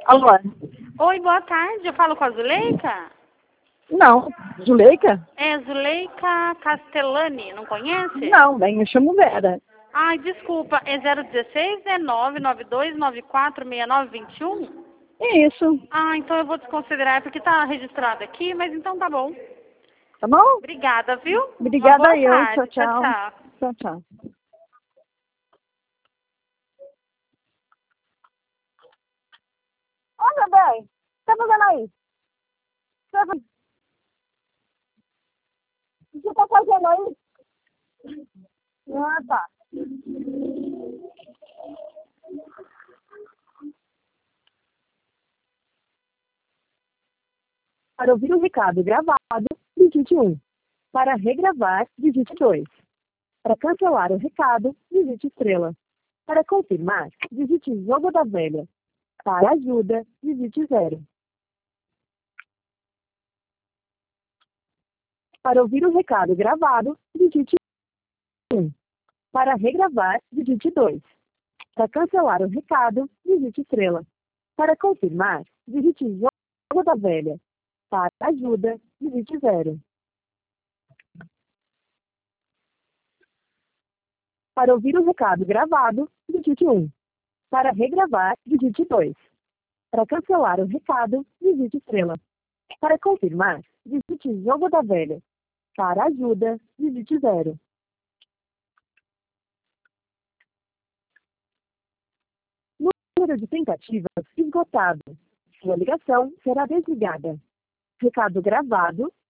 Alô? Oi, boa tarde. Eu falo com a Zuleika? Não. Zuleika? É Zuleika Castellani, não conhece? Não, bem, eu chamo Vera. Ai, desculpa, é 016 992946921? É isso. Ah, então eu vou desconsiderar porque tá registrado aqui, mas então tá bom. Tá bom? Obrigada, viu? Uma Obrigada boa eu. Tchau, tarde. Tchau, tchau. tchau. Tchau, tchau. Olha, bem. O que tá fazendo aí? O que tá fazendo aí? Ah, tá. Para ouvir o recado gravado, digite 1. Para regravar, digite 2. Para cancelar o recado, digite estrela. Para confirmar, digite jogo da velha. Para ajuda, digite 0. Para ouvir o recado gravado, digite 1. Para regravar, digite 2. Para cancelar o recado, digite estrela. Para confirmar, digite jogo da velha. Para ajuda, digite 0. Para ouvir o recado gravado, digite 1. Para regravar, digite 2. Para cancelar o recado, digite estrela. Para confirmar, digite jogo da velha. Para ajuda, digite 0. Número de tentativas esgotado. Sua ligação será desligada. Recado gravado